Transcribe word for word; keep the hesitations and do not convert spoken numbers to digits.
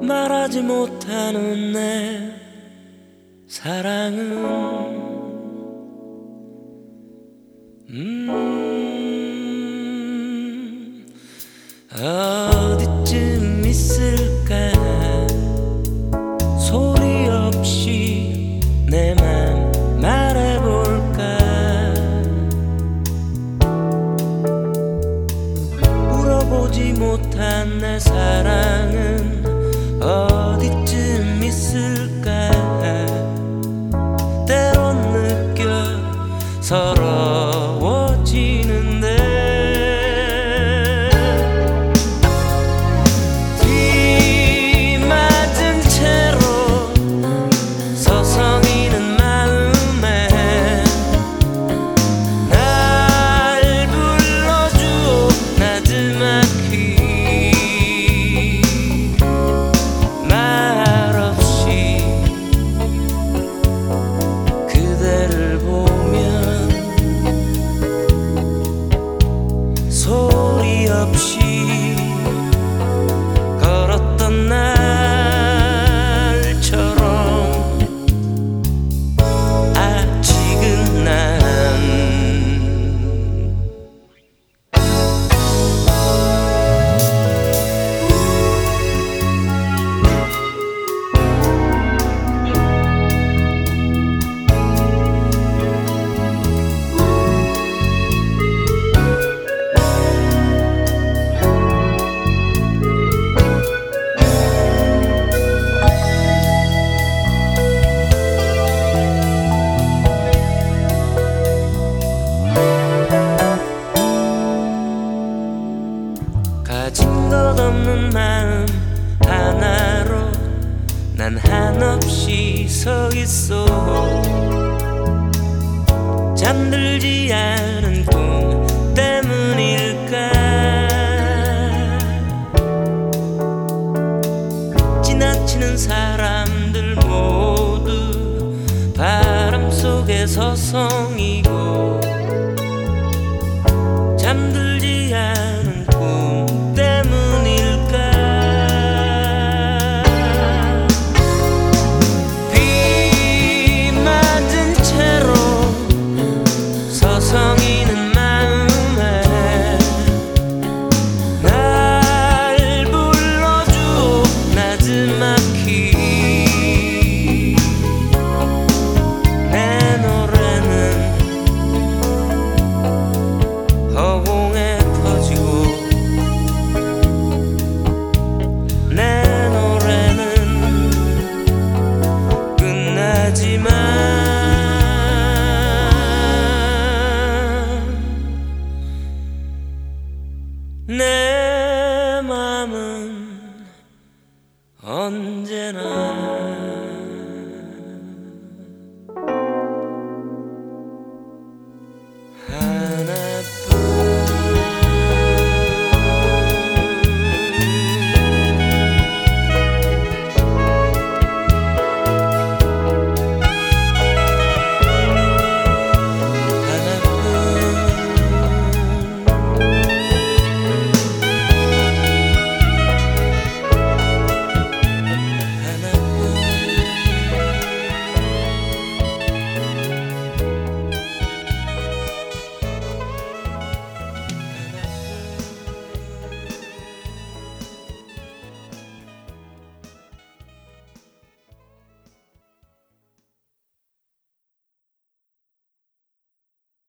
말하지 못하는 내 사랑은 음 어디쯤 있을까. 소리 없이 내 맘 말해볼까. 물어보지 못한 내 사랑은 어디쯤 있을까. 때론 느껴 서러워지는데 뒤맞은 채로 서성이는 마음에 날 불러주오 나지막히. 말없이 그대를 보면 소리 없이 걸었던 날처럼 아직은 난 가진 것 없는 마음 하나로 난 한없이 서 있어. 잠들지 않은 꿈 때문일까. 지나치는 사람들 모두 바람 속에 서성이고 잠들지 않은 꿈 때문일까. 비 맞은 채로 서성이는 마음에 날 불러주오 나지막히. 내 노래는 허공에 퍼지고 내 노래는 끝나지만 내 맘은 언제나